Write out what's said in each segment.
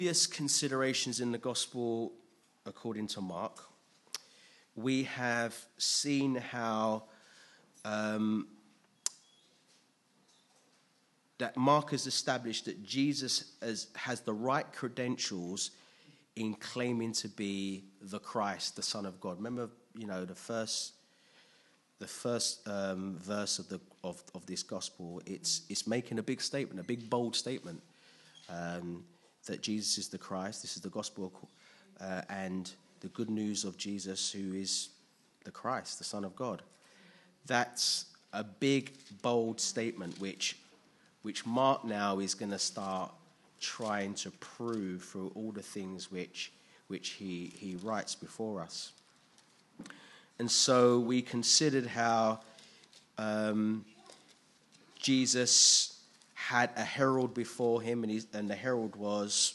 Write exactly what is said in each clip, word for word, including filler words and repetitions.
Previous considerations in the gospel according to Mark, we have seen how um, that Mark has established that Jesus has, has the right credentials in claiming to be the Christ, the Son of God. Remember, you know, the first the first um, verse of the of, of this gospel. It's it's making a big statement, a big bold statement. Um, that Jesus is the Christ. This is the gospel uh, and the good news of Jesus, who is the Christ, the Son of God. That's a big, bold statement, which, which Mark now is going to start trying to prove through all the things which, which he, he writes before us. And so we considered how um, Jesus had a herald before him, and, and the herald was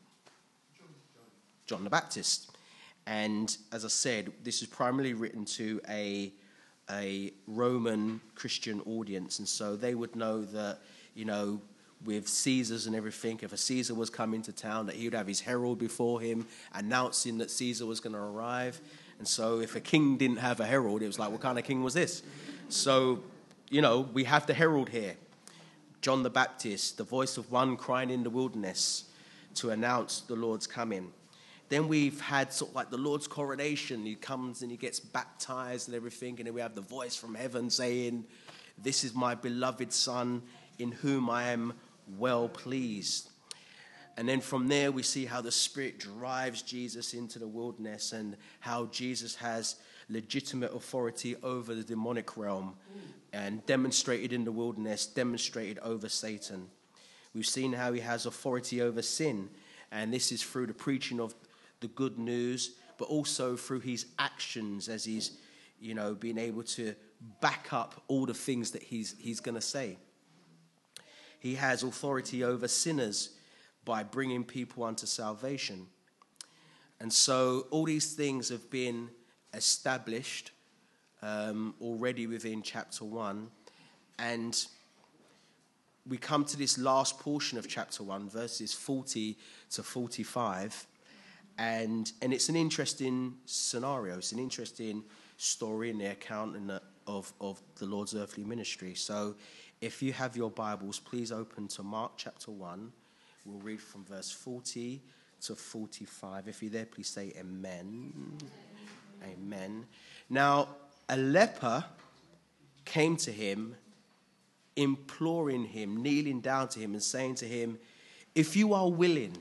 John the Baptist. And as I said, this is primarily written to a, a Roman Christian audience, and so they would know that, you know, with Caesars and everything, if a Caesar was coming to town, that he would have his herald before him announcing that Caesar was going to arrive. And so if a king didn't have a herald, it was like, what kind of king was this? So, you know, we have the herald here. John the Baptist, the voice of one crying in the wilderness to announce the Lord's coming. Then we've had sort of like the Lord's coronation. He comes and he gets baptized and everything. And then we have the voice from heaven saying, "This is my beloved Son in whom I am well pleased." And then from there we see how the Spirit drives Jesus into the wilderness and how Jesus has legitimate authority over the demonic realm and demonstrated in the wilderness, demonstrated over Satan. We've seen how he has authority over sin, and this is through the preaching of the good news, but also through his actions as he's, you know, being able to back up all the things that he's he's going to say. He has authority over sinners by bringing people unto salvation. And so all these things have been established um, already within chapter one. And we come to this last portion of chapter one, verses forty to forty-five. And and it's an interesting scenario. It's an interesting story in the account in the, of, of the Lord's earthly ministry. So if you have your Bibles, please open to Mark chapter one. We'll read from verse forty to forty-five. If you're there, please say amen. Amen. Now, a leper came to him, imploring him, kneeling down to him and saying to him, "If you are willing,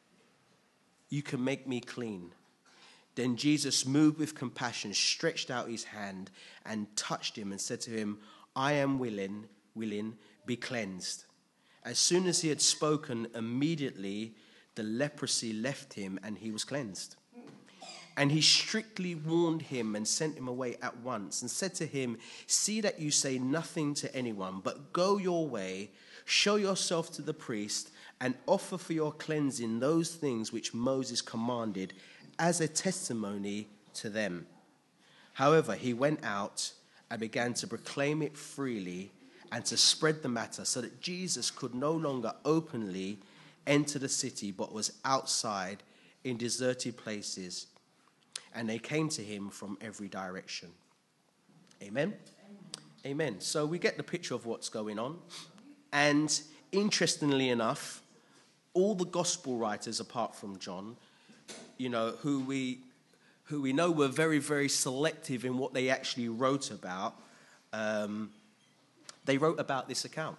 you can make me clean." Then Jesus, moved with compassion, stretched out his hand and touched him and said to him, "I am willing, willing, be cleansed." As soon as he had spoken, immediately the leprosy left him and he was cleansed. And he strictly warned him and sent him away at once and said to him, "See that you say nothing to anyone, but go your way, show yourself to the priest, and offer for your cleansing those things which Moses commanded as a testimony to them." However, he went out and began to proclaim it freely and to spread the matter, so that Jesus could no longer openly enter the city, but was outside in deserted places. And they came to him from every direction. Amen? Amen. Amen. So we get the picture of what's going on. And interestingly enough, all the gospel writers, apart from John, you know, who we who we know were very, very selective in what they actually wrote about, um, they wrote about this account.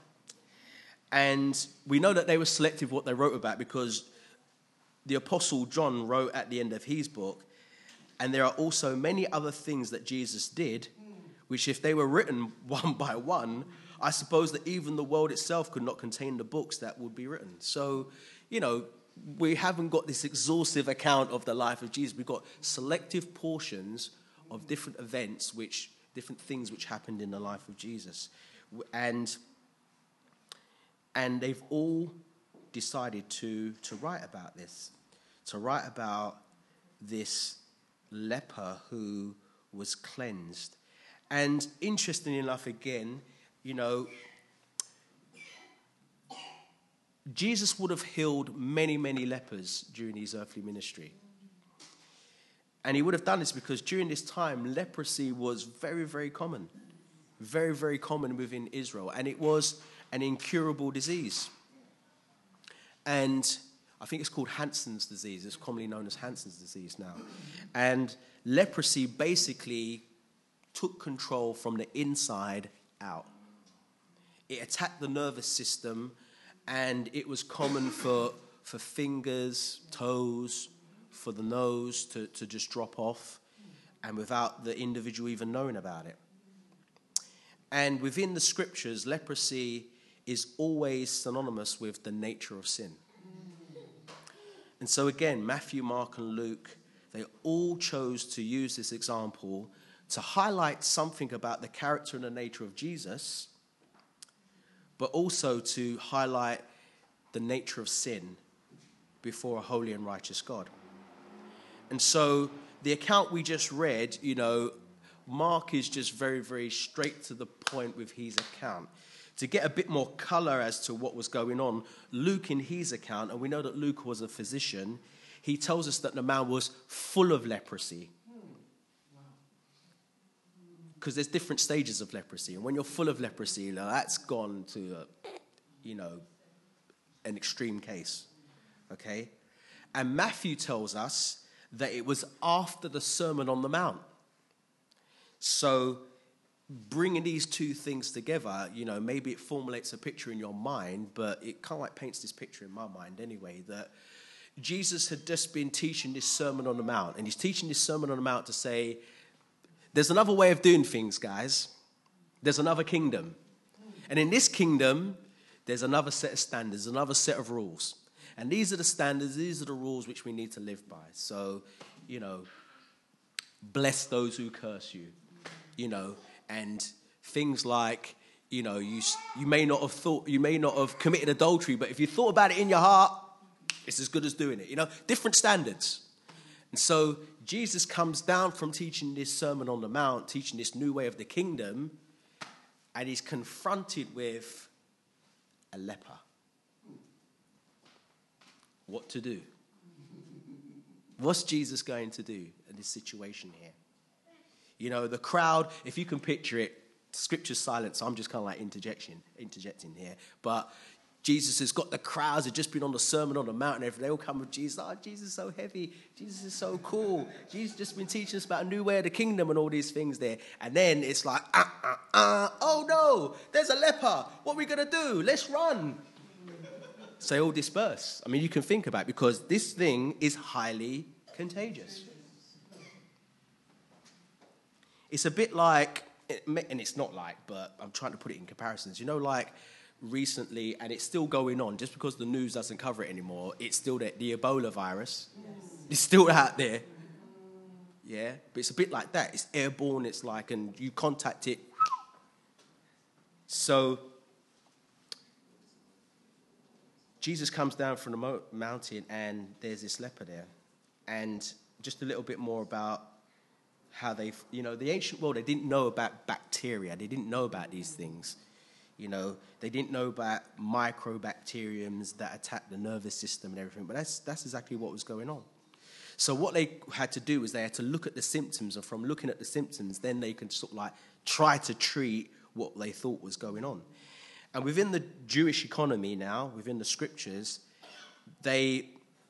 And we know that they were selective what they wrote about because the Apostle John wrote at the end of his book, and there are also many other things that Jesus did, which if they were written one by one, I suppose that even the world itself could not contain the books that would be written. So, you know, we haven't got this exhaustive account of the life of Jesus. We've got selective portions of different events, which different things which happened in the life of Jesus. And, and they've all decided to, to write about this, to write about this leper who was cleansed. And interestingly enough, again, you know, Jesus would have healed many, many lepers during his earthly ministry. And he would have done this because during this time, leprosy was very, very common. Very, very common within Israel. And it was an incurable disease. And I think it's called Hansen's disease. It's commonly known as Hansen's disease now. And leprosy basically took control from the inside out. It attacked the nervous system, and it was common for, for fingers, toes, for the nose to, to just drop off, and without the individual even knowing about it. And within the scriptures, leprosy is always synonymous with the nature of sin. And so again, Matthew, Mark, and Luke, they all chose to use this example to highlight something about the character and the nature of Jesus, but also to highlight the nature of sin before a holy and righteous God. And so the account we just read, you know, Mark is just very, very straight to the point with his account. To get a bit more color as to what was going on, Luke in his account, and we know that Luke was a physician, he tells us that the man was full of leprosy. Because there's different stages of leprosy. And when you're full of leprosy, you know, that's gone to, a, you know, an extreme case. Okay? And Matthew tells us that it was after the Sermon on the Mount. So bringing these two things together, you know, maybe it formulates a picture in your mind, but it kind of like paints this picture in my mind anyway, that Jesus had just been teaching this Sermon on the Mount. And he's teaching this Sermon on the Mount to say, there's another way of doing things, guys. There's another kingdom. And in this kingdom, there's another set of standards, another set of rules. And these are the standards, these are the rules which we need to live by. So, you know, bless those who curse you, you know, and things like, you know, you you may not have thought, you may not have committed adultery, but if you thought about it in your heart, it's as good as doing it, you know, different standards. And so Jesus comes down from teaching this Sermon on the Mount, teaching this new way of the kingdom, and he's confronted with a leper. What to do? What's Jesus going to do in this situation here? You know, the crowd, if you can picture it, scripture's silent, so I'm just kind of like interjection, interjecting here. But Jesus has got the crowds, have just been on the Sermon on the Mount, and they all come with Jesus. Oh, Jesus is so heavy. Jesus is so cool. Jesus just been teaching us about a new way of the kingdom and all these things there. And then it's like, uh, uh, uh, oh no, there's a leper. What are we going to do? Let's run. So they all disperse. I mean, you can think about it, because this thing is highly contagious. It's a bit like, and it's not like, but I'm trying to put it in comparisons. You know, like recently, and it's still going on, just because the news doesn't cover it anymore, it's still the, the Ebola virus. Yes. It's still out there. Yeah, but it's a bit like that. It's airborne, it's like, and you contact it. So Jesus comes down from the mo- mountain, and there's this leper there. And just a little bit more about how they, you know, the ancient world, they didn't know about bacteria. They didn't know about these things. You know, they didn't know about microbacteriums that attack the nervous system and everything. But that's that's exactly what was going on. So what they had to do is they had to look at the symptoms, and from looking at the symptoms, then they could sort of like try to treat what they thought was going on. And within the Jewish economy now, within the scriptures, they,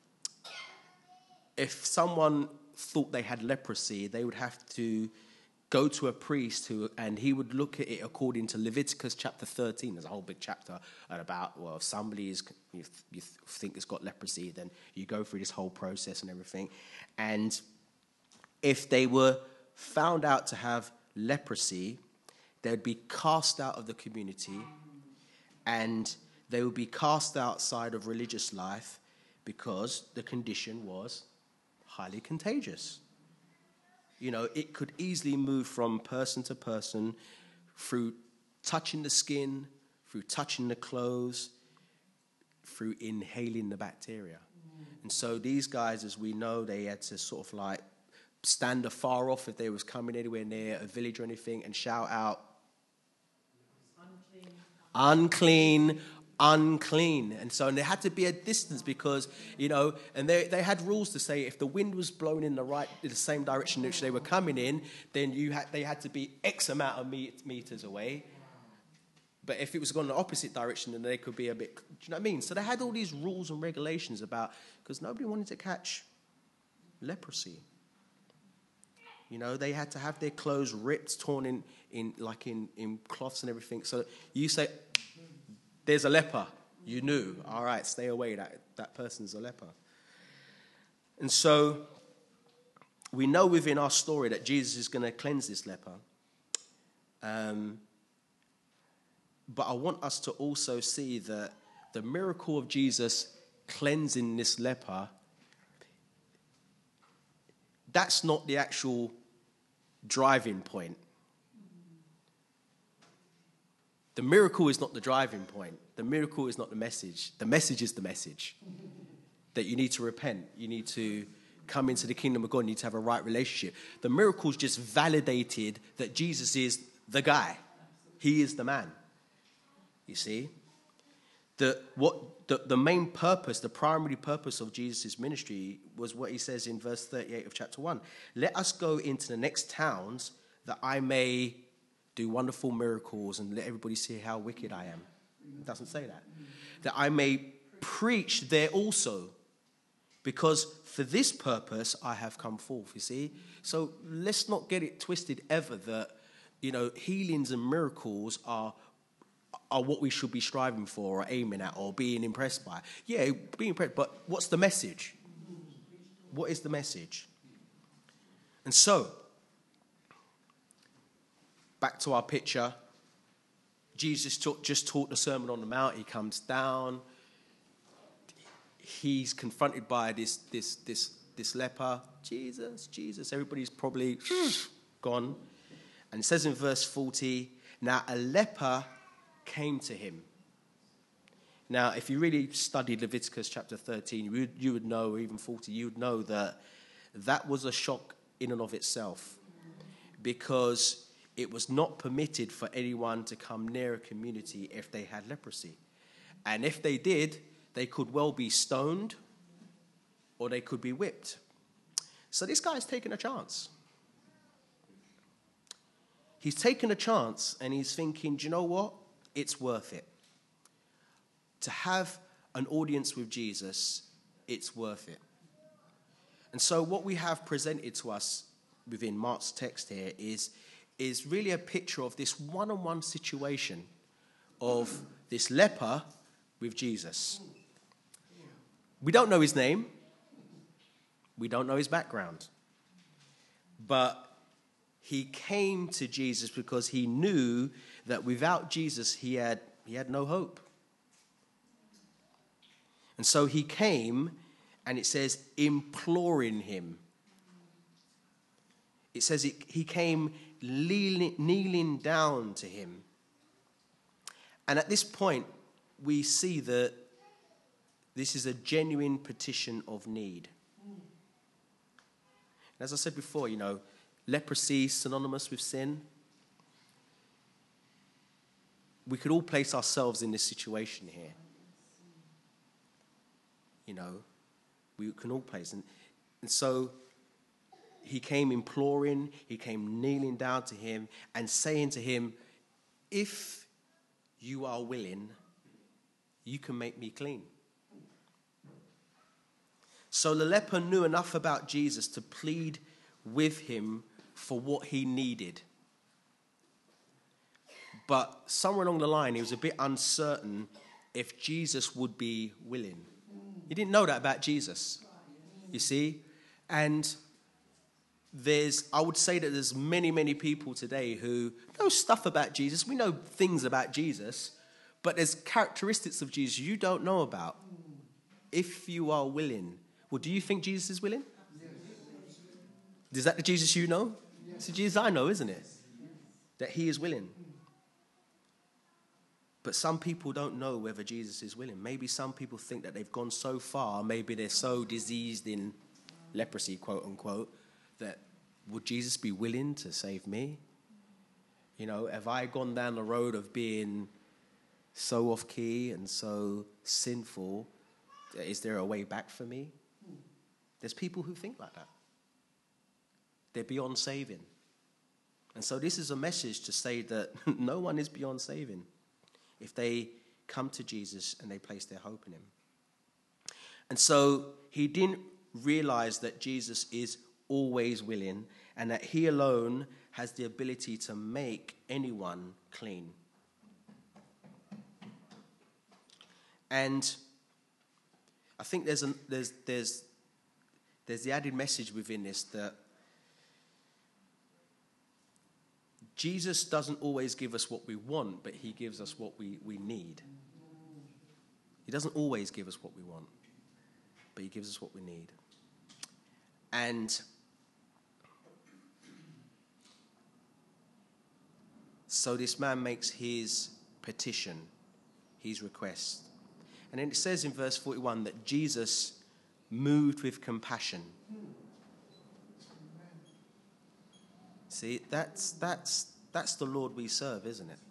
if someone thought they had leprosy, they would have to go to a priest who, and he would look at it according to Leviticus chapter thirteen. There's a whole big chapter about, well, if somebody is, you, you think has got leprosy, then you go through this whole process and everything. And if they were found out to have leprosy, they would be cast out of the community, and they would be cast outside of religious life, because the condition was highly contagious. You know, it could easily move from person to person through touching the skin, through touching the clothes, through inhaling the bacteria. Mm. And so these guys, as we know, they had to sort of like stand afar off if they was coming anywhere near a village or anything, and shout out, unclean, unclean unclean. And so and there had to be a distance because, you know, and they, they had rules to say if the wind was blowing in the right, in the same direction which they were coming in, then you had they had to be X amount of met- meters away. But if it was going the opposite direction, then they could be a bit, do you know what I mean? So they had all these rules and regulations about, because nobody wanted to catch leprosy. You know, they had to have their clothes ripped, torn in, in like in, in cloths and everything. So you say, there's a leper. You knew. All right, stay away. That, that person's a leper. And so we know within our story that Jesus is going to cleanse this leper. Um, but I want us to also see that the miracle of Jesus cleansing this leper, that's not the actual driving point. The miracle is not the driving point. The miracle is not the message. The message is the message. That you need to repent. You need to come into the kingdom of God. You need to have a right relationship. The miracle's just validated that Jesus is the guy. He is the man. You see? The, what, the, the main purpose, the primary purpose of Jesus' ministry was what he says in verse thirty-eight of chapter one. Let us go into the next towns that I may do wonderful miracles and let everybody see how wicked I am. It doesn't say that. That I may preach there also, because for this purpose I have come forth, you see. So let's not get it twisted ever that, you know, healings and miracles are are what we should be striving for or aiming at or being impressed by. Yeah, being impressed, but what's the message? What is the message? And so, back to our picture, Jesus taught, just taught the Sermon on the Mount. He comes down. He's confronted by this, this, this, this leper. Jesus, Jesus. Everybody's probably gone. And it says in verse forty, now a leper came to him. Now, if you really studied Leviticus chapter thirteen, you would, you would know, even forty, you would know that that was a shock in and of itself, because it was not permitted for anyone to come near a community if they had leprosy. And if they did, they could well be stoned or they could be whipped. So this guy's taken a chance. He's taken a chance and he's thinking, do you know what? It's worth it. To have an audience with Jesus, it's worth it. And so what we have presented to us within Mark's text here is, is really a picture of this one-on-one situation of this leper with Jesus. We don't know his name. We don't know his background. But he came to Jesus because he knew that without Jesus, he had, he had no hope. And so he came, and it says, imploring him. It says it, he came kneeling, kneeling down to him. And at this point, we see that this is a genuine petition of need. As I said before, you know, leprosy synonymous with sin. We could all place ourselves in this situation here. You know, we can all place. And, and so he came imploring, he came kneeling down to him and saying to him, if you are willing, you can make me clean. So the leper knew enough about Jesus to plead with him for what he needed. But somewhere along the line, he was a bit uncertain if Jesus would be willing. He didn't know that about Jesus, you see. And there's, I would say that there's many, many people today who know stuff about Jesus. We know things about Jesus, but there's characteristics of Jesus you don't know about. If you are willing. Well, do you think Jesus is willing? Is that the Jesus you know? It's the Jesus I know, isn't it? That he is willing. But some people don't know whether Jesus is willing. Maybe some people think that they've gone so far, maybe they're so diseased in leprosy, quote unquote, that would Jesus be willing to save me? You know, have I gone down the road of being so off key and so sinful. Is there a way back for me? There's people who think like that. They're beyond saving. And so this is a message to say that no one is beyond saving if they come to Jesus and they place their hope in him. And so he didn't realize that Jesus is always willing and that he alone has the ability to make anyone clean. And I think there's a, there's there's there's the added message within this that Jesus doesn't always give us what we want, but he gives us what we, we need. He doesn't always give us what we want, but he gives us what we need. And so this man makes his petition, his request. And then it says in verse forty-one that Jesus moved with compassion. See, that's that's that's the Lord we serve, isn't it?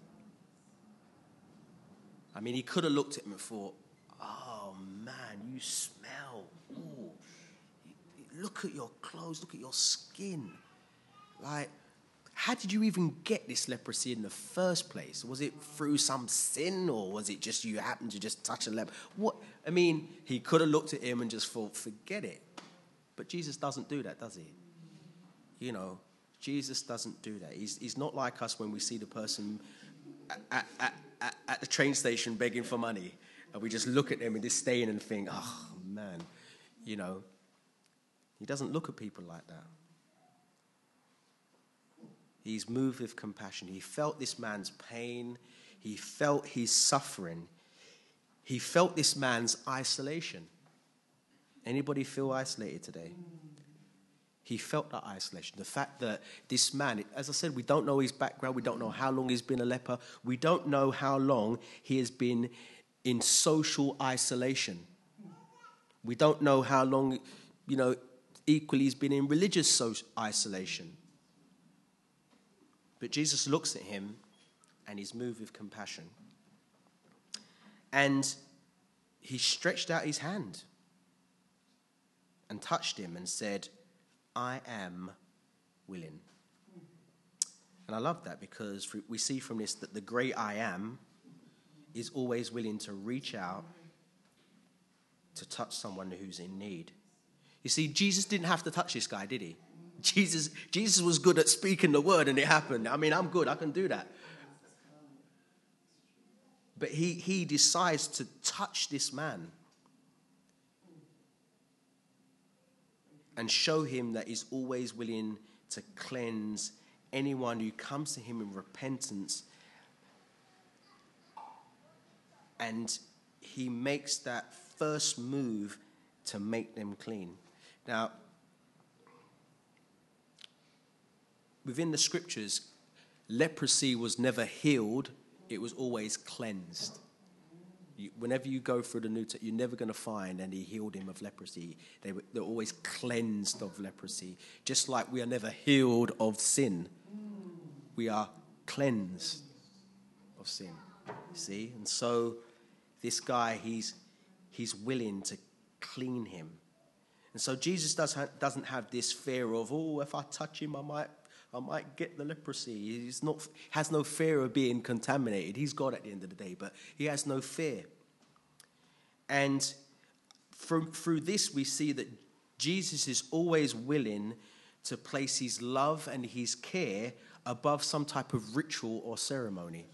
I mean, he could have looked at him and thought, "Oh man, you smell. Ooh, look at your clothes. Look at your skin. Like, how did you even get this leprosy in the first place? Was it through some sin, or was it just you happened to just touch a leper? What? I mean, he could have looked at him and just thought, forget it. But Jesus doesn't do that, does he? You know, Jesus doesn't do that. He's, he's not like us when we see the person at, at, at, at the train station begging for money, and we just look at them and disdain and think, oh, man, you know. He doesn't look at people like that. He's moved with compassion. He felt this man's pain. He felt his suffering. He felt this man's isolation. Anybody feel isolated today? He felt that isolation. The fact that this man, as I said, we don't know his background. We don't know how long he's been a leper. We don't know how long he has been in social isolation. We don't know how long, you know, equally he's been in religious social isolation. But Jesus looks at him and he's moved with compassion. And he stretched out his hand and touched him and said, I am willing. And I love that because we see from this that the great I am is always willing to reach out to touch someone who's in need. You see, Jesus didn't have to touch this guy, did he? Jesus, Jesus was good at speaking the word and it happened. I mean, I'm good. I can do that. But he, he decides to touch this man and show him that he's always willing to cleanse anyone who comes to him in repentance. And he makes that first move to make them clean. Now, within the scriptures, leprosy was never healed, it was always cleansed. You, whenever you go through the New Testament, you're never going to find, and he healed him of leprosy. They were, they're always cleansed of leprosy. Just like we are never healed of sin. We are cleansed of sin. See? And so this guy, he's, he's willing to clean him. And so Jesus does ha- doesn't have this fear of, oh, if I touch him, I might I might get the leprosy. He's not has no fear of being contaminated. He's God at the end of the day, but he has no fear. And from, through this, we see that Jesus is always willing to place his love and his care above some type of ritual or ceremony.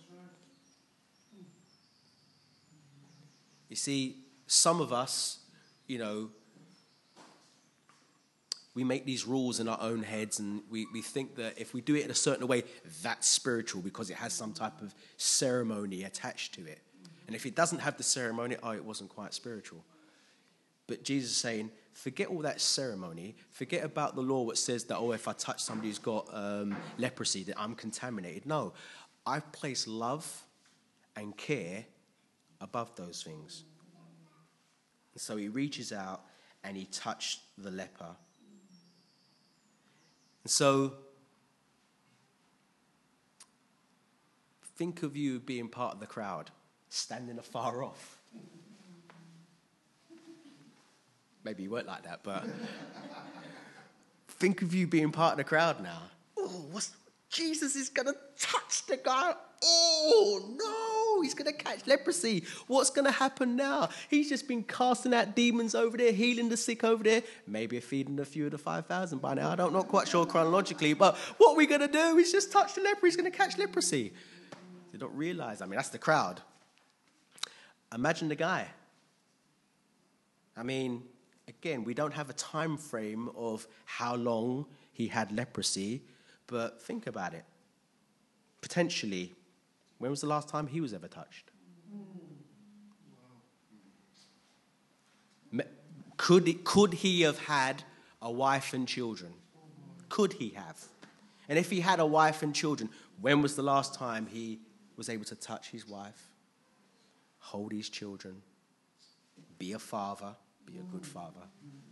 You see, some of us, you know, we make these rules in our own heads, and we, we think that if we do it in a certain way, that's spiritual because it has some type of ceremony attached to it. And if it doesn't have the ceremony, oh, it wasn't quite spiritual. But Jesus is saying, forget all that ceremony. Forget about the law which says that, oh, if I touch somebody who's got um, leprosy, that I'm contaminated. No, I've placed love and care above those things. And so he reaches out and he touched the leper. So, think of you being part of the crowd. standing afar off. Maybe you weren't like that, but think of you being part of the crowd now. Oh, what's, Jesus is going to touch the guy. Oh, no, he's going to catch leprosy. What's going to happen now? He's just been casting out demons over there, healing the sick over there, maybe feeding a few of the five thousand by now. I don't, not quite sure chronologically, but what we're going to do is just touch the leper. He's going to catch leprosy. They don't realize, I mean, that's the crowd. Imagine the guy. I mean, again, we don't have a time frame of how long he had leprosy, but think about it. Potentially, when was the last time he was ever touched? Could, it, could he have had a wife and children? Could he have? And if he had a wife and children, when was the last time he was able to touch his wife, hold his children, be a father, be a good father?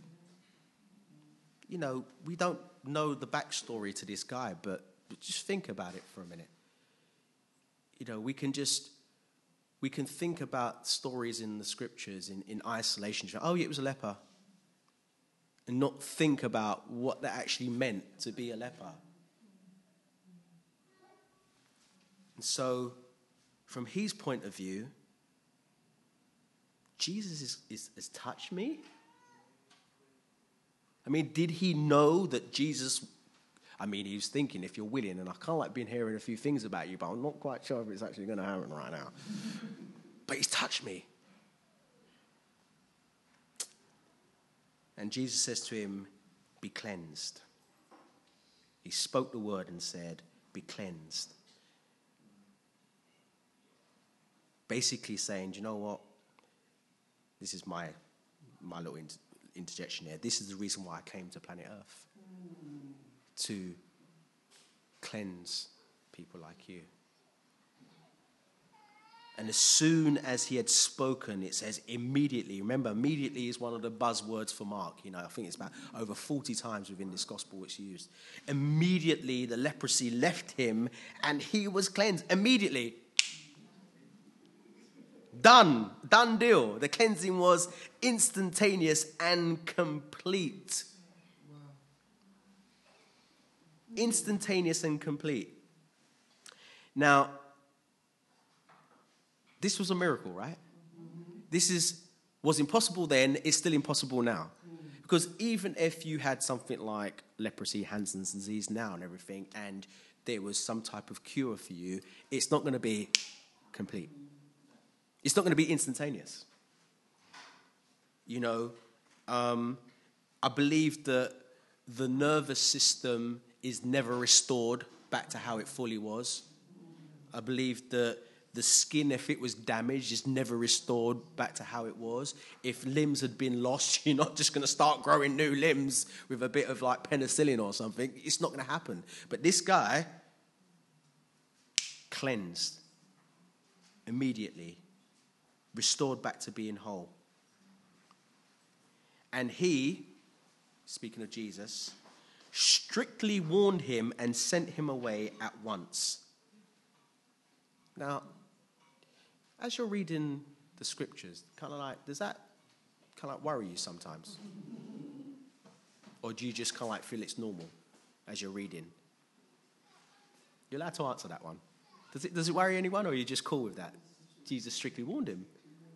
You know, we don't know the backstory to this guy, but just think about it for a minute. You know, we can just, we can think about stories in the scriptures in, in isolation. Oh, yeah, it was a leper. And not think about what that actually meant to be a leper. And so, from his point of view, Jesus is, is, has touched me? I mean, did he know that Jesus... I mean, he was thinking, if you're willing, and I kind of like been hearing a few things about you, but I'm not quite sure if it's actually going to happen right now. But he's touched me. And Jesus says to him, be cleansed. He spoke the word and said, be cleansed. Basically saying, do you know what? This is my, my little inter- interjection here. This is the reason why I came to planet Earth. To cleanse people like you. And as soon as he had spoken, it says immediately. Remember, immediately is one of the buzzwords for Mark. You know, I think it's about over forty times within this gospel it's used. Immediately, the leprosy left him and he was cleansed. Immediately. Done. Done deal. The cleansing was instantaneous and complete. Instantaneous and complete. Now, this was a miracle, right? This is was impossible then, it's still impossible now. Because even if you had something like leprosy, Hansen's disease now and everything, and there was some type of cure for you, it's not going to be complete. It's not going to be instantaneous. You know, um, I believe that the nervous system is never restored back to how it fully was. I believe that the skin, if it was damaged, is never restored back to how it was. If limbs had been lost, you're not just going to start growing new limbs with a bit of like penicillin or something. It's not going to happen. But this guy, cleansed immediately, restored back to being whole. And he, speaking of Jesus, strictly warned him and sent him away at once. Now, as you're reading the scriptures, kind of like, does that kind of like worry you sometimes? Or do you just kind of like feel it's normal as you're reading? You're allowed to answer that one. Does it, does it worry anyone, or are you just cool with that? Jesus strictly warned him.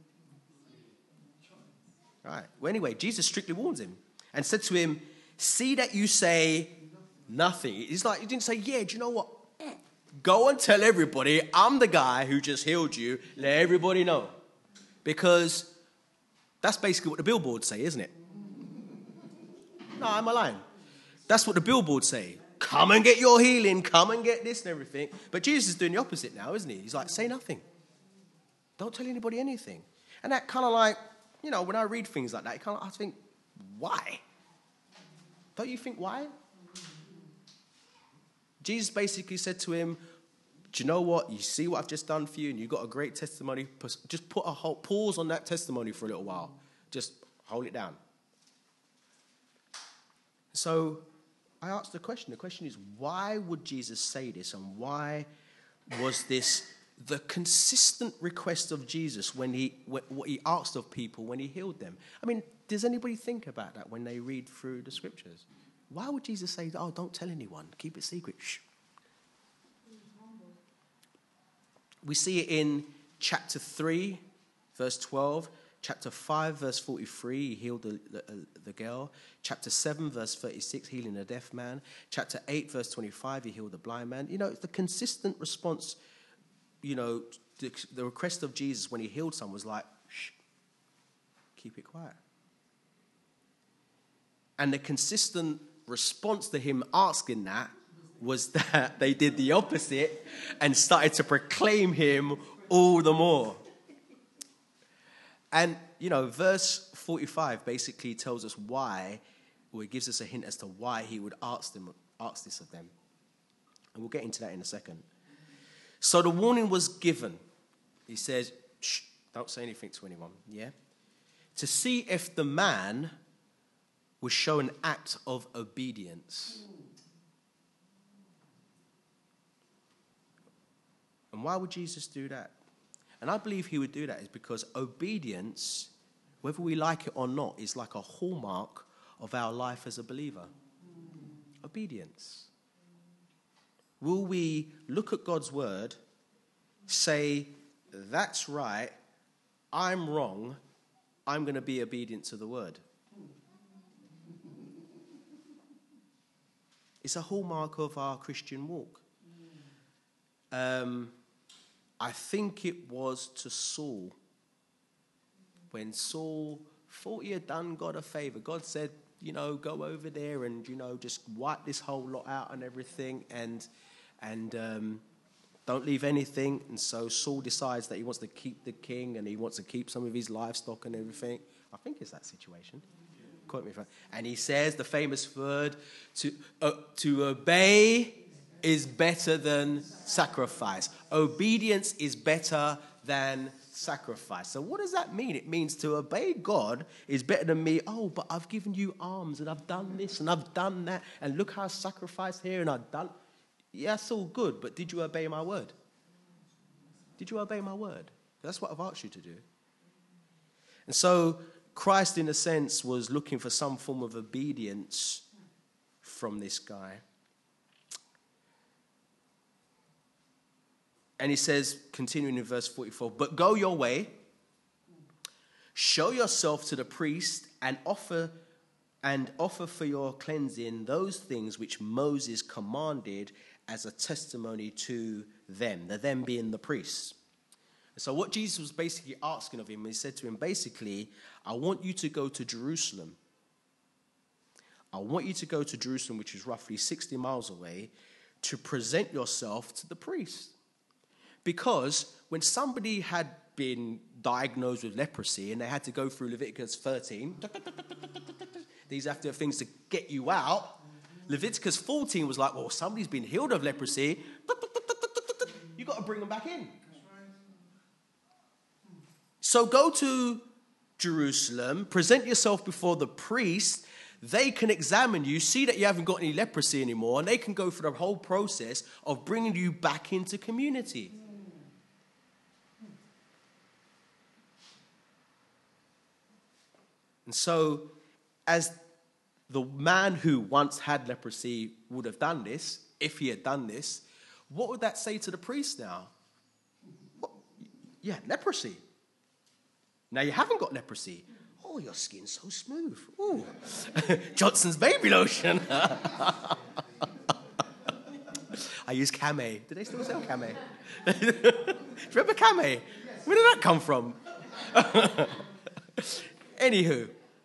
Right. Well, anyway, Jesus strictly warns him and said to him, see that you say nothing. He's like, he didn't say, yeah, do you know what? Go and tell everybody I'm the guy who just healed you. Let everybody know. Because that's basically what the billboards say, isn't it? No, am I lying? That's what the billboards say. Come and get your healing. Come and get this and everything. But Jesus is doing the opposite now, isn't he? He's like, say nothing. Don't tell anybody anything. And that kind of like, you know, when I read things like that, it kind of, I think, why? Don't you think why? Jesus basically said to him, do you know what? You see what I've just done for you, and you've got a great testimony. Just put a whole, pause on that testimony for a little while. Just hold it down. So I asked the question. The question is, why would Jesus say this, and why was this the consistent request of Jesus when he, what he asked of people when he healed them. I mean, does anybody think about that when they read through the scriptures? Why would Jesus say, oh, don't tell anyone, keep it secret? Shh. We see it in chapter three, verse twelve. Chapter five, verse forty-three, he healed the, the, the girl. Chapter seven, verse thirty-six, healing a deaf man. Chapter eight, verse twenty-five, he healed the blind man. You know, the consistent response, you know, the, the request of Jesus when he healed someone was like, shh, keep it quiet. And the consistent response to him asking that was that they did the opposite and started to proclaim him all the more. And, you know, verse forty-five basically tells us why, or it gives us a hint as to why he would ask them, ask this of them. And we'll get into that in a second. So the warning was given. He says, shh, don't say anything to anyone, yeah? To see if the man would show an act of obedience. And why would Jesus do that? And I believe he would do that is because obedience, whether we like it or not, is like a hallmark of our life as a believer. Obedience. Will we look at God's word, say, that's right, I'm wrong, I'm going to be obedient to the word? It's a hallmark of our Christian walk. Um... I think it was to Saul. When Saul thought he had done God a favor, God said, you know, go over there and, you know, just wipe this whole lot out and everything and and um, don't leave anything. And so Saul decides that he wants to keep the king and he wants to keep some of his livestock and everything. I think it's that situation. Quote me if I... And he says the famous word, to uh, to obey is better than sacrifice. Obedience is better than sacrifice. So what does that mean? It means to obey God is better than me. Oh, but I've given you alms and I've done this and I've done that. And look how I sacrificed here and I've done. Yeah, that's all good. But did you obey my word? Did you obey my word? That's what I've asked you to do. And so Christ, in a sense, was looking for some form of obedience from this guy. And he says, continuing in verse forty-four, but go your way, show yourself to the priest, and offer and offer for your cleansing those things which Moses commanded as a testimony to them, the them being the priests. So what Jesus was basically asking of him, he said to him, basically, I want you to go to Jerusalem. I want you to go to Jerusalem, which is roughly sixty miles away, to present yourself to the priest. Because when somebody had been diagnosed with leprosy and they had to go through Leviticus thirteen, these are the things to get you out. Leviticus fourteen was like, well, somebody's been healed of leprosy. You've got to bring them back in. So go to Jerusalem, present yourself before the priest. They can examine you, see that you haven't got any leprosy anymore, and they can go through the whole process of bringing you back into community. And so, as the man who once had leprosy would have done this, if he had done this, what would that say to the priest now? What? You had leprosy. Now you haven't got leprosy. Oh, your skin's so smooth. Ooh. Johnson's baby lotion. I use Camay. Do they still sell Camay? Do you remember Camay? Where did that come from? Anywho.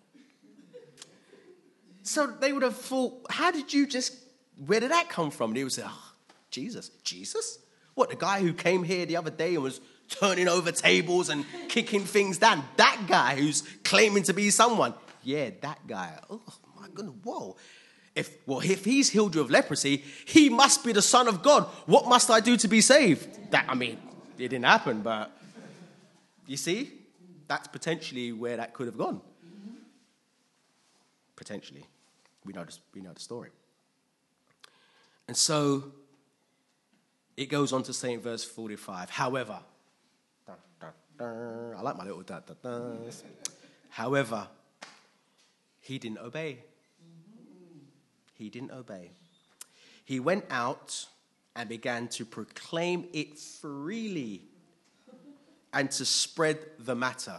So they would have thought, how did you just, where did that come from? And he would say, oh, Jesus. Jesus? What, the guy who came here the other day and was turning over tables and kicking things down? That guy who's claiming to be someone? Yeah, that guy. Oh, my goodness, whoa. If, well, if he's healed you of leprosy, he must be the Son of God. What must I do to be saved? That, I mean, it didn't happen, but you see, that's potentially where that could have gone. Potentially. We know, this, we know the story. And so it goes on to say in verse forty-five, however, dun, dun, dun, I like my little dun, dun, dun. However, he didn't obey. He didn't obey. He went out and began to proclaim it freely and to spread the matter.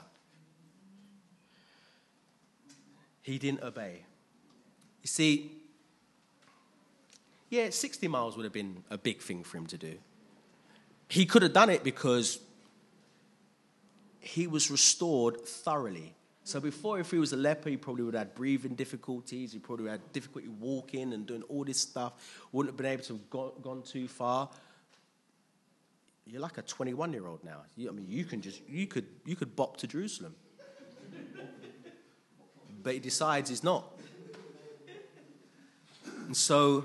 He didn't obey. You see, yeah, sixty miles would have been a big thing for him to do. He could have done it because he was restored thoroughly. So before, if he was a leper, he probably would have had breathing difficulties. He probably would have had difficulty walking and doing all this stuff. Wouldn't have been able to have go, gone too far. You're like a twenty-one-year-old now. You, I mean, you can just you could you could bop to Jerusalem, but he decides he's not, and so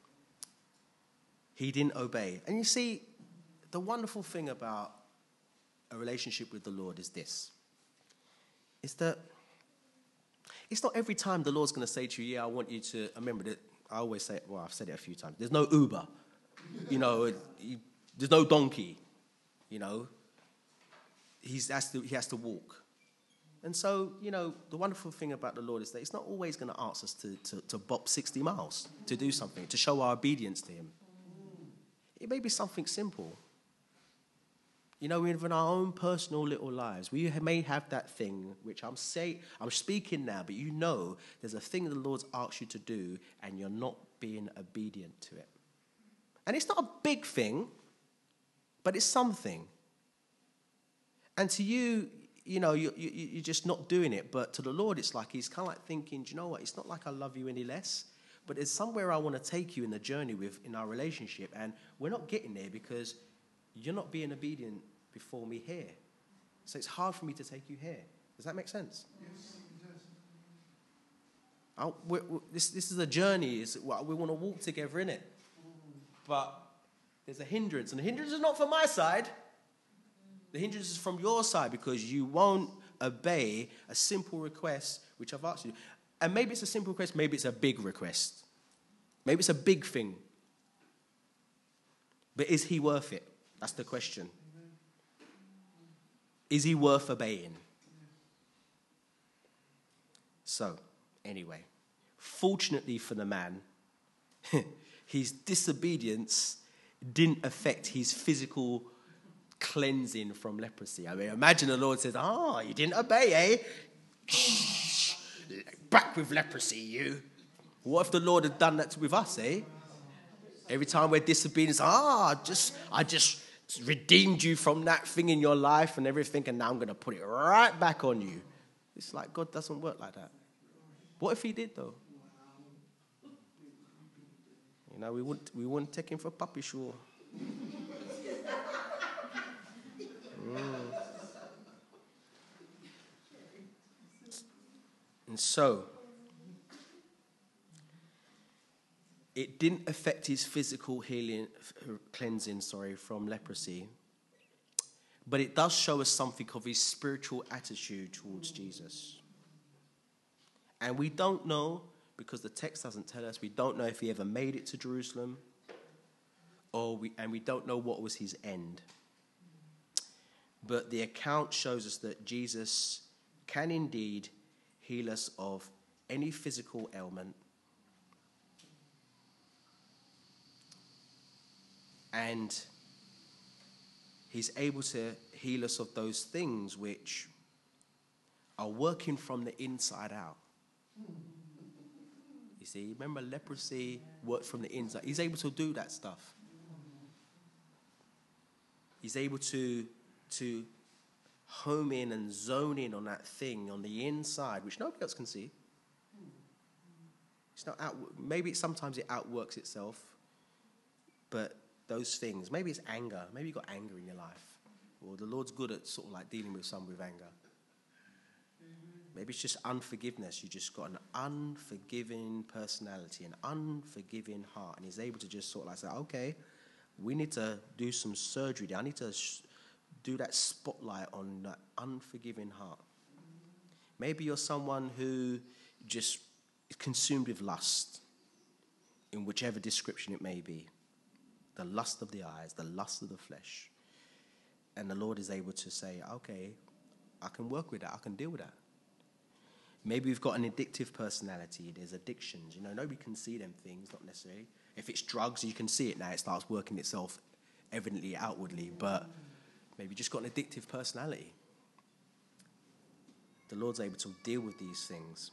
he didn't obey. And you see, the wonderful thing about a relationship with the Lord is this. Is that it's not every time the Lord's going to say to you, yeah, I want you to, I remember that, I always say, well, I've said it a few times, there's no Uber, you know, you, there's no donkey, you know, He's, has to, he has to walk. And so, you know, the wonderful thing about the Lord is that He's not always going to ask us to, to, to bop sixty miles to do something, to show our obedience to Him. It may be something simple. You know, in our own personal little lives, we may have that thing, which I'm say, I'm speaking now, but you know there's a thing the Lord's asked you to do, and you're not being obedient to it. And it's not a big thing, but it's something. And to you, you know, you, you, you're just not doing it. But to the Lord, it's like He's kind of like thinking, do you know what? It's not like I love you any less, but there's somewhere I want to take you in the journey with in our relationship, and we're not getting there because you're not being obedient before me here. So it's hard for me to take you here. Does that make sense? Yes, it does. I'll, we're, we're, this, this is a journey. It's, well, we want to walk together in it. But there's a hindrance. And the hindrance is not from my side. The hindrance is from your side because you won't obey a simple request which I've asked you. And maybe it's a simple request. Maybe it's a big request. Maybe it's a big thing. But is He worth it? That's the question. Is He worth obeying? So, anyway, fortunately for the man, his disobedience didn't affect his physical cleansing from leprosy. I mean, imagine the Lord says, ah, oh, you didn't obey, eh? Back with leprosy, you. What if the Lord had done that with us, eh? Every time we're disobedient, ah, oh, just, I just redeemed you from that thing in your life and everything, and now I'm going to put it right back on you. It's like God doesn't work like that. What if He did, though? You know, we wouldn't, we wouldn't take Him for puppy show. Mm. And so, it didn't affect his physical healing, cleansing, sorry, from leprosy. But it does show us something of his spiritual attitude towards Jesus. And we don't know, because the text doesn't tell us, we don't know if he ever made it to Jerusalem, or we, and we don't know what was his end. But the account shows us that Jesus can indeed heal us of any physical ailment. And He's able to heal us of those things which are working from the inside out. You see, remember leprosy worked from the inside. He's able to do that stuff. He's able to, to home in and zone in on that thing on the inside, which nobody else can see. It's not out, maybe sometimes it outworks itself, but those things, maybe it's anger. Maybe you've got anger in your life. Or the Lord's good at sort of like dealing with some with anger. Maybe it's just unforgiveness. You just got an unforgiving personality, an unforgiving heart. And He's able to just sort of like say, okay, we need to do some surgery there. I need to sh- do that spotlight on that unforgiving heart. Maybe you're someone who just is consumed with lust, in whichever description it may be. the lust of the eyes, the lust of the flesh. And the Lord is able to say, okay, I can work with that. I can deal with that. Maybe we've got an addictive personality. There's addictions. You know, nobody can see them things, not necessarily. If it's drugs, you can see it now. It starts working itself evidently outwardly. But maybe you just got an addictive personality. The Lord's able to deal with these things.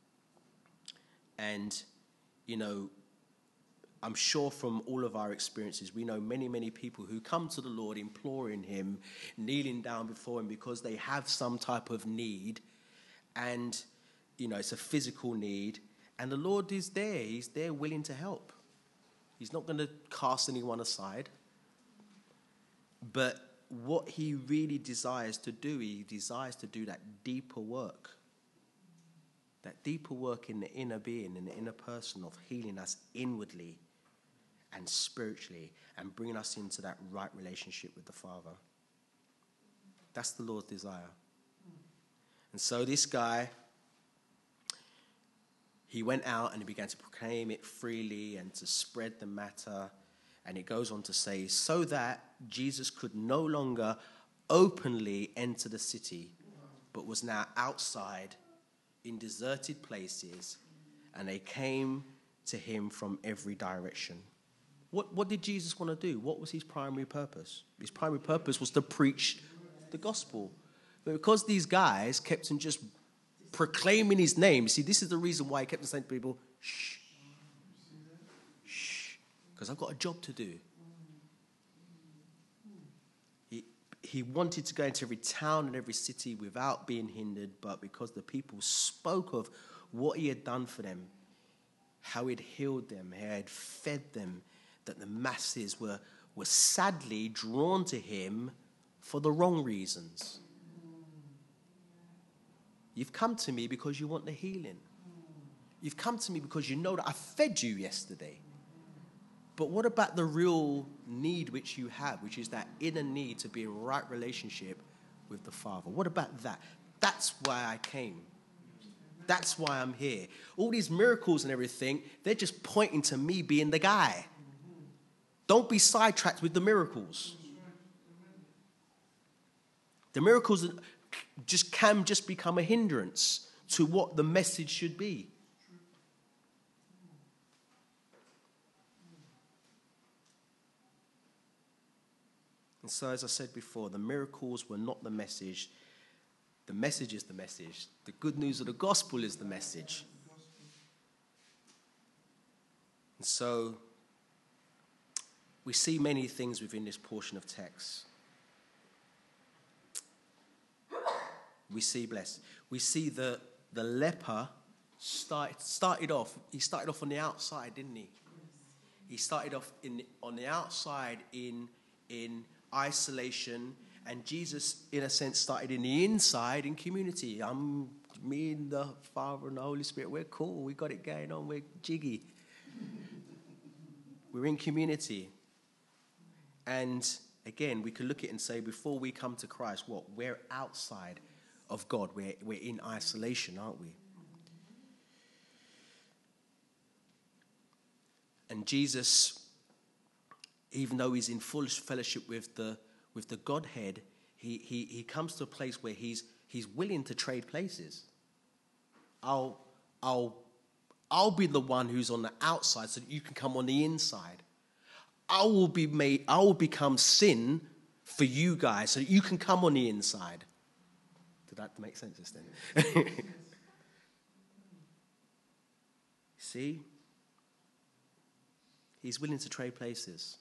And, you know, I'm sure from all of our experiences, we know many, many people who come to the Lord imploring him, kneeling down before him because they have some type of need. And, you know, it's a physical need. And the Lord is there. He's there willing to help. He's not going to cast anyone aside. But what he really desires to do, he desires to do that deeper work. That deeper work in the inner being, in the inner person of healing us inwardly and spiritually and bringing us into that right relationship with the Father. That's the Lord's desire. And so this guy, he went out and he began to proclaim it freely and to spread the matter. And it goes on to say, so that Jesus could no longer openly enter the city, but was now outside in deserted places, and they came to him from every direction. What, what did Jesus want to do? What was his primary purpose? His primary purpose was to preach the gospel. But because these guys kept on just proclaiming his name, see, this is the reason why he kept on saying to people, shh, shh, because I've got a job to do. He, he wanted to go into every town and every city without being hindered, but because the people spoke of what he had done for them, how he'd healed them, how he'd fed them, that the masses were, were sadly drawn to him for the wrong reasons. You've come to me because you want the healing. You've come to me because you know that I fed you yesterday. But what about the real need which you have, which is that inner need to be in right relationship with the Father? What about that? That's why I came. That's why I'm here. All these miracles and everything, they're just pointing to me being the guy. Don't be sidetracked with the miracles. The miracles just can just become a hindrance to what the message should be. And so, as I said before, the miracles were not the message. The message is the message. The good news of the gospel is the message. And so, we see many things within this portion of text. We see, bless, we see the, the leper start, started off, he started off on the outside, didn't he? He started off in, on the outside in, in isolation, and Jesus, in a sense, started in the inside in community. I'm, me and the Father and the Holy Spirit, we're cool, we got it going on, we're jiggy. We're in community. And again, we could look at it and say, before we come to Christ, what? We're outside of God. We're, we're in isolation, aren't we? And Jesus, even though he's in full fellowship with the with the Godhead, he he he comes to a place where he's he's willing to trade places. I'll I'll I'll be the one who's on the outside so that you can come on the inside. I will be made I will become sin for you guys so that you can come on the inside. Did that make sense just then? See? He's willing to trade places.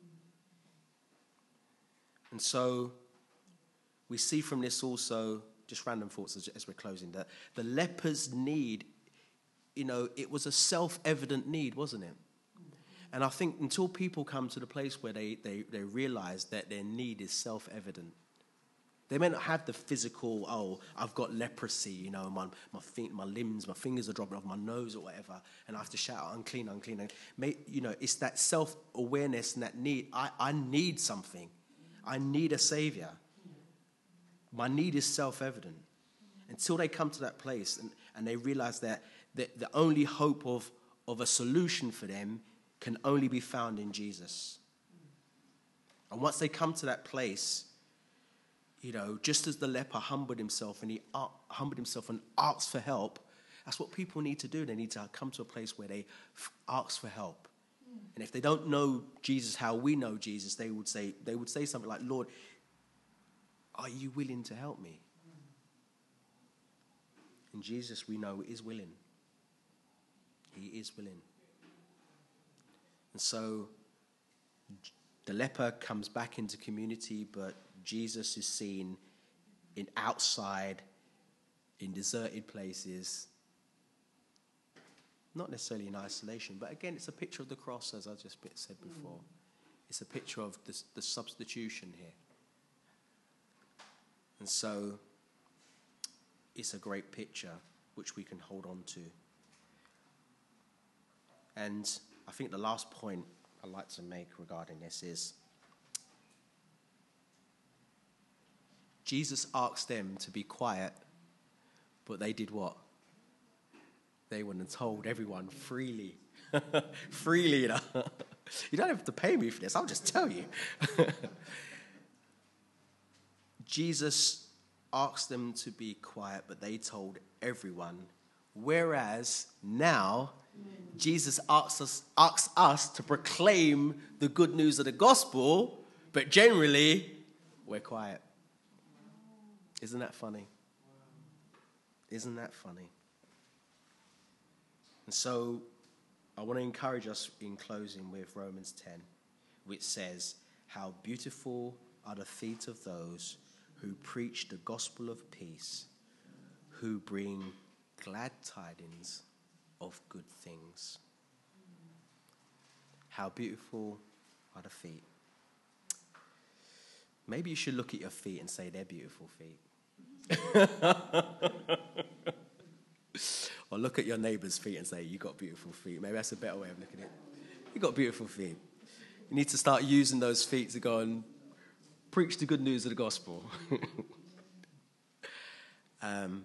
And so we see from this also, just random thoughts as, as we're closing, that the leper's need, you know, it was a self-evident need, wasn't it? And I think until people come to the place where they, they, they realize that their need is self-evident, they may not have the physical, oh, I've got leprosy, you know, my my, feet, my limbs, my fingers are dropping off my nose or whatever, and I have to shout, unclean, unclean. May, you know, it's that self-awareness and that need. I, I need something. I need a savior. My need is self-evident. Until they come to that place and, and they realize that the, the only hope of, of a solution for them can only be found in Jesus. And once they come to that place, you know, just as the leper humbled himself and he uh, humbled himself and asked for help, that's what people need to do. They need to come to a place where they f- ask for help. Mm. And if they don't know Jesus how we know Jesus, they would say they would say something like, Lord, are you willing to help me? Mm. And Jesus, we know, is willing. He is willing. And so the leper comes back into community, but Jesus is seen in outside, in deserted places, not necessarily in isolation, but again, it's a picture of the cross, as I just said before. Mm. It's a picture of the, the substitution here. And so it's a great picture which we can hold on to. And I think the last point I'd like to make regarding this is Jesus asked them to be quiet, but they did what? They went and told everyone freely. freely, you know. You don't have to pay me for this, I'll just tell you. Jesus asked them to be quiet, but they told everyone. Whereas now, Jesus asks us, asks us to proclaim the good news of the gospel, but generally, we're quiet. Isn't that funny? Isn't that funny? And so I want to encourage us in closing with Romans ten, which says, how beautiful are the feet of those who preach the gospel of peace, who bring glad tidings of good things. How beautiful are the feet. Maybe you should look at your feet and say they're beautiful feet. Or look at your neighbour's feet and say, you got beautiful feet. Maybe that's a better way of looking at it. You got beautiful feet. You need to start using those feet to go and preach the good news of the gospel. um,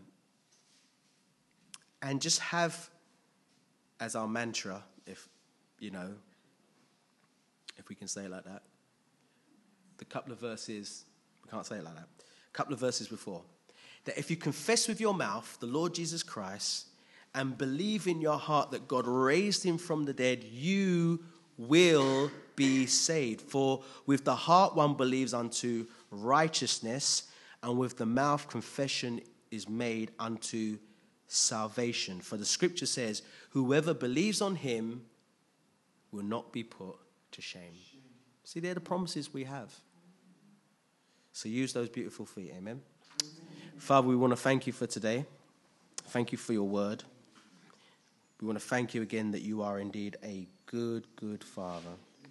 and just have as our mantra, if, you know, if we can say it like that, the couple of verses, we can't say it like that, a couple of verses before, that if you confess with your mouth the Lord Jesus Christ and believe in your heart that God raised him from the dead, you will be saved. For with the heart one believes unto righteousness, and with the mouth confession is made unto salvation. For the scripture says, whoever believes on him will not be put to shame. See, they're the promises we have. So use those beautiful feet, amen? Father, we want to thank you for today. Thank you for your word. We want to thank you again that you are indeed a good, good Father.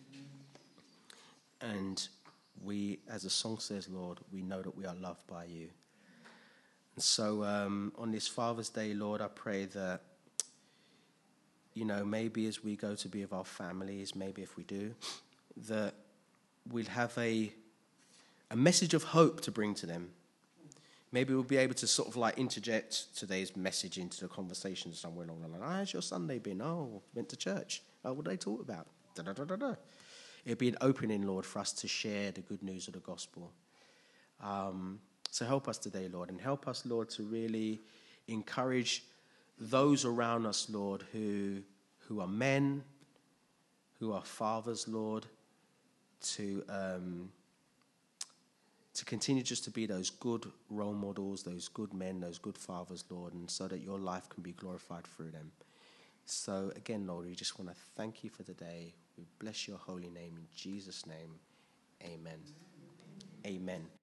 And we, as the song says, Lord, we know that we are loved by you. And so um, on this Father's Day, Lord, I pray that, you know, maybe as we go to be with our families, maybe if we do, that we'll have a, a message of hope to bring to them. Maybe we'll be able to sort of like interject today's message into the conversation somewhere along the line. How's your Sunday been? Oh, went to church. Oh, what did they talk about? Da, da, da, da, da. It'd be an opening, Lord, for us to share the good news of the gospel. Um, so help us today, Lord, and help us, Lord, to really encourage those around us, Lord, who who are men, who are fathers, Lord, to um, to continue just to be those good role models, those good men, those good fathers, Lord, and so that your life can be glorified through them. So again, Lord, we just want to thank you for today. We bless your holy name in Jesus' name. Amen. Amen.